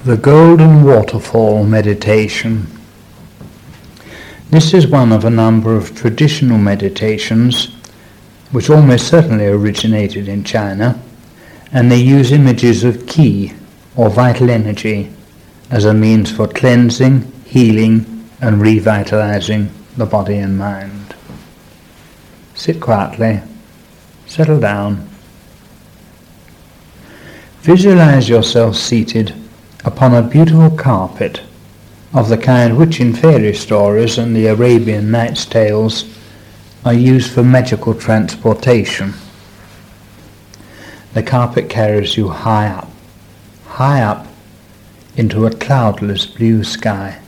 The Golden Waterfall Meditation. This is one of a number of traditional meditations which almost certainly originated in China, and they use images of qi, or vital energy, as a means for cleansing, healing and revitalizing the body and mind. Sit quietly, settle down. Visualize yourself seated upon a beautiful carpet of the kind which in fairy stories and the Arabian Nights tales are used for magical transportation. The carpet carries you high up into a cloudless blue sky,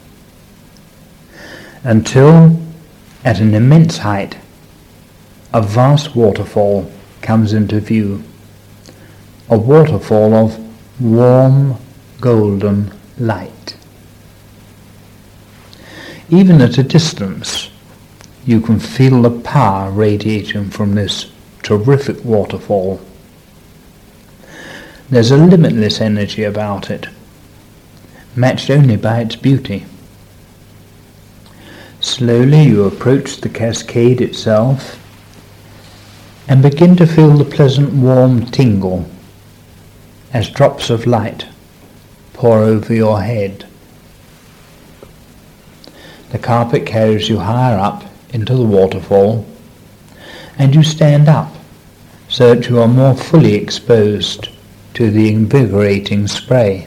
until at an immense height a vast waterfall comes into view, a waterfall of warm golden light. Even at a distance, you can feel the power radiating from this terrific waterfall. There's a limitless energy about it, matched only by its beauty. Slowly you approach the cascade itself and begin to feel the pleasant warm tingle as drops of light pour over your head. The carpet carries you higher up into the waterfall, and you stand up so that you are more fully exposed to the invigorating spray.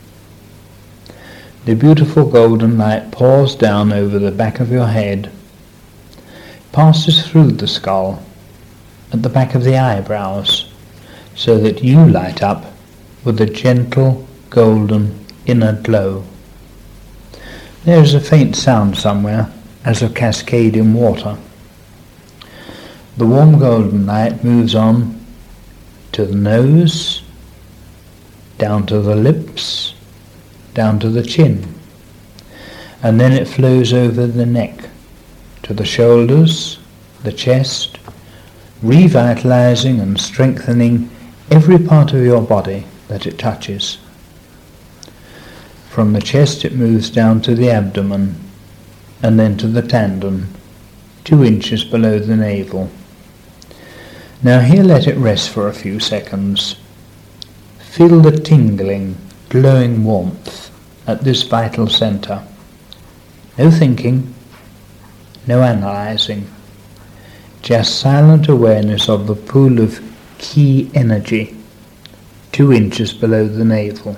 The beautiful golden light pours down over the back of your head, passes through the skull, at the back of the eyebrows, so that you light up with a gentle golden inner glow. There is a faint sound somewhere as of cascading water. The warm golden light moves on to the nose, down to the lips, down to the chin, and then it flows over the neck to the shoulders, the chest, revitalizing and strengthening every part of your body that it touches. From the chest it moves down to the abdomen, and then to the tendon, 2 inches below the navel. Now here let it rest for a few seconds. Feel the tingling, glowing warmth at this vital center. No thinking, no analyzing, just silent awareness of the pool of qi energy, 2 inches below the navel.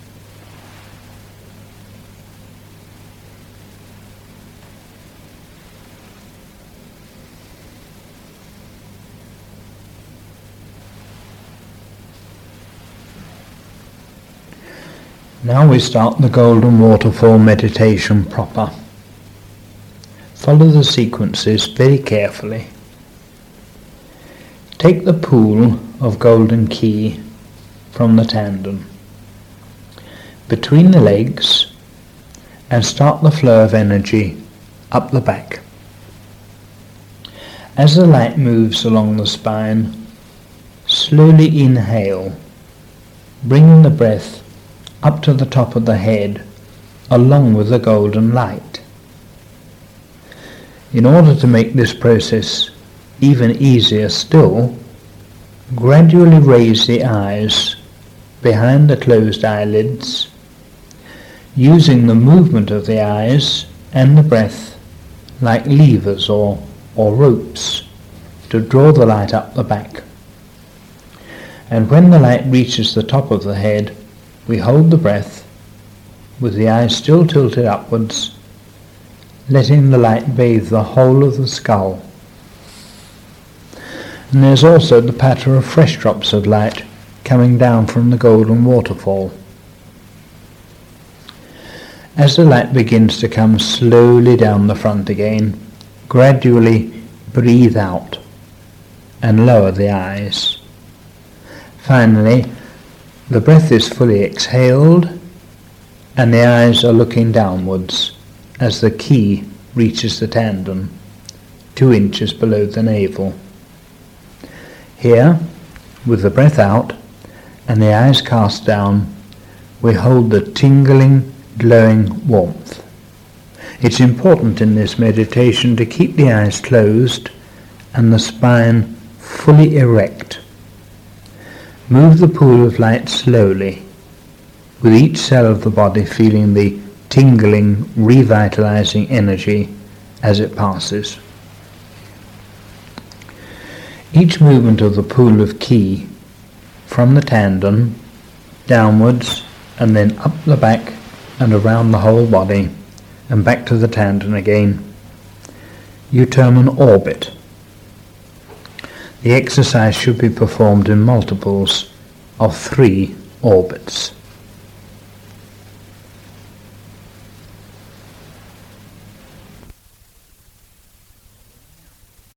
Now we start the Golden Waterfall meditation proper. Follow the sequences very carefully. Take the pool of golden qi from the tendon between the legs and start the flow of energy up the back. As the light moves along the spine, slowly inhale, bringing the breath up to the top of the head along with the golden light. In order to make this process even easier still, gradually raise the eyes behind the closed eyelids, using the movement of the eyes and the breath like levers or ropes to draw the light up the back. And when the light reaches the top of the head, we hold the breath with the eyes still tilted upwards, letting the light bathe the whole of the skull. And there's also the patter of fresh drops of light coming down from the golden waterfall. As the light begins to come slowly down the front again, gradually breathe out and lower the eyes. Finally, the breath is fully exhaled and the eyes are looking downwards as the qi reaches the tendon, 2 inches below the navel. Here, with the breath out and the eyes cast down, we hold the tingling, glowing warmth. It's important in this meditation to keep the eyes closed and the spine fully erect. Move the pool of light slowly, with each cell of the body feeling the tingling, revitalizing energy as it passes. Each movement of the pool of Ki from the tendon downwards and then up the back and around the whole body and back to the tendon again, you term an orbit. The exercise should be performed in multiples of 3 orbits.